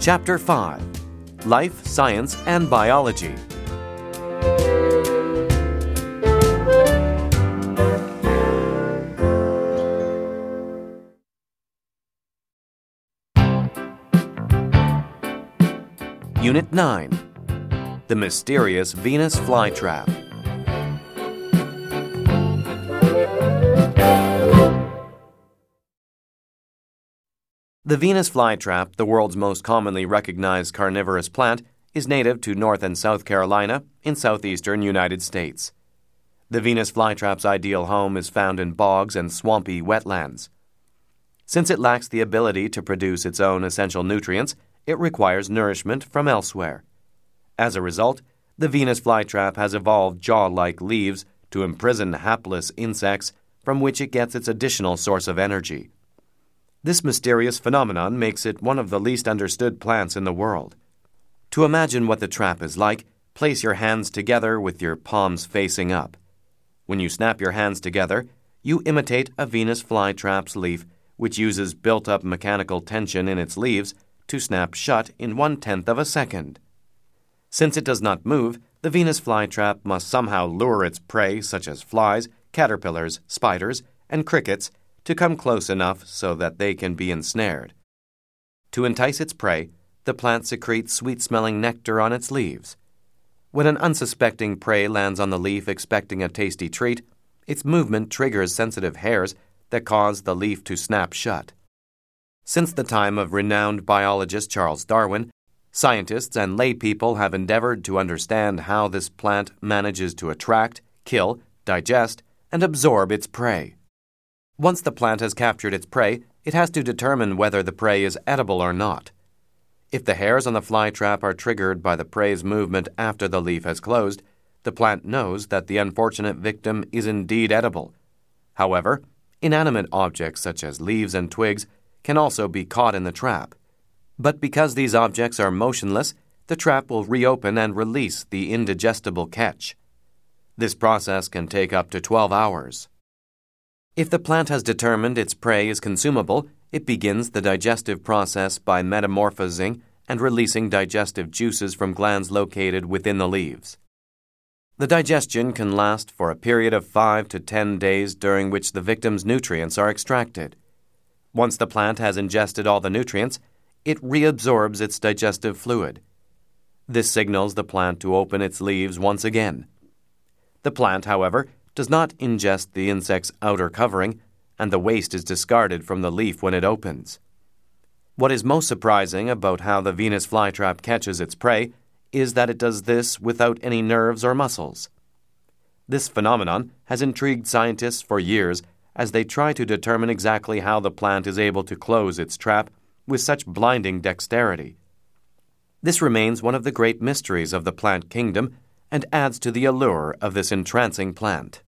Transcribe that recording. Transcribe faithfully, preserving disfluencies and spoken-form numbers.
Chapter five. Life, Science, and Biology. Unit nine. The Mysterious Venus Flytrap. The Venus flytrap, the world's most commonly recognized carnivorous plant, is native to North and South Carolina in southeastern United States. The Venus flytrap's ideal home is found in bogs and swampy wetlands. Since it lacks the ability to produce its own essential nutrients, it requires nourishment from elsewhere. As a result, the Venus flytrap has evolved jaw-like leaves to imprison hapless insects from which it gets its additional source of energy. This mysterious phenomenon makes it one of the least understood plants in the world. To imagine what the trap is like, place your hands together with your palms facing up. When you snap your hands together, you imitate a Venus flytrap's leaf, which uses built-up mechanical tension in its leaves to snap shut in one-tenth of a second. Since it does not move, the Venus flytrap must somehow lure its prey, such as flies, caterpillars, spiders, and crickets, to come close enough so that they can be ensnared. To entice its prey, the plant secretes sweet-smelling nectar on its leaves. When an unsuspecting prey lands on the leaf expecting a tasty treat, its movement triggers sensitive hairs that cause the leaf to snap shut. Since the time of renowned biologist Charles Darwin, scientists and laypeople have endeavored to understand how this plant manages to attract, kill, digest, and absorb its prey. Once the plant has captured its prey, it has to determine whether the prey is edible or not. If the hairs on the flytrap are triggered by the prey's movement after the leaf has closed, the plant knows that the unfortunate victim is indeed edible. However, inanimate objects such as leaves and twigs can also be caught in the trap. But because these objects are motionless, the trap will reopen and release the indigestible catch. This process can take up to twelve hours. If the plant has determined its prey is consumable, it begins the digestive process by metamorphosing and releasing digestive juices from glands located within the leaves. The digestion can last for a period of five to ten days during which the victim's nutrients are extracted. Once the plant has ingested all the nutrients, it reabsorbs its digestive fluid. This signals the plant to open its leaves once again. The plant, however, does not ingest the insect's outer covering, and the waste is discarded from the leaf when it opens. What is most surprising about how the Venus flytrap catches its prey is that it does this without any nerves or muscles. This phenomenon has intrigued scientists for years as they try to determine exactly how the plant is able to close its trap with such blinding dexterity. This remains one of the great mysteries of the plant kingdom and adds to the allure of this entrancing plant.